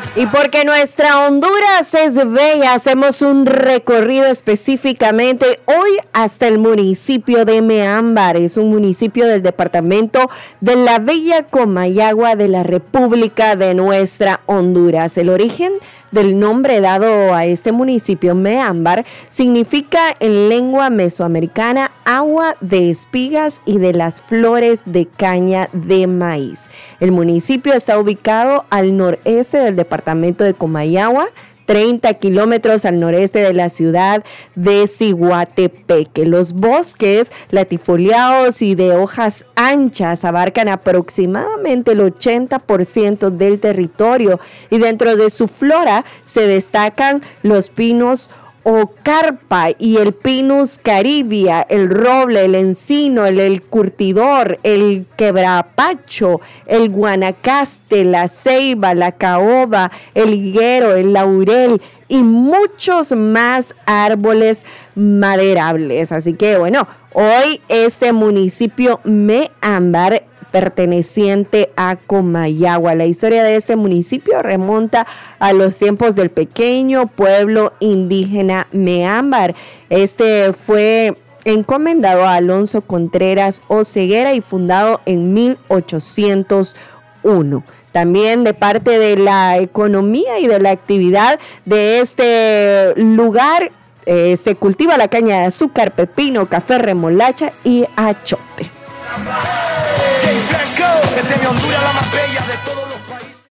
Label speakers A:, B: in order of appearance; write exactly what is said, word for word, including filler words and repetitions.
A: Y porque nuestra Honduras es bella, hacemos un recorrido específicamente hoy hasta el municipio de Meámbar. Es un municipio del departamento de la bella Comayagua de la República de nuestra Honduras. El origen del nombre dado a este municipio, Meámbar, significa en lengua mesoamericana agua de espigas y de las flores de caña de maíz. El municipio está ubicado al noreste del departamento de Comayagua, treinta kilómetros al noreste de la ciudad de Ciguatepeque. Los bosques latifoliados y de hojas anchas abarcan aproximadamente el ochenta por ciento del territorio y dentro de su flora se destacan los pinos o carpa y el Pinus caribia, el roble, el encino, el, el curtidor, el quebrapacho, el guanacaste, la ceiba, la caoba, el higuero, el laurel y muchos más árboles maderables. Así que bueno, hoy este municipio Meámbar, perteneciente a Comayagua. La historia de este municipio remonta a los tiempos del pequeño pueblo indígena Meámbar. Este fue encomendado a Alonso Contreras Oceguera y fundado en mil ochocientos uno. También de parte de la economía y de la actividad de este lugar eh, se cultiva la caña de azúcar, pepino, café, remolacha y achote. Jay Franco, desde mi Honduras la más bella de todos los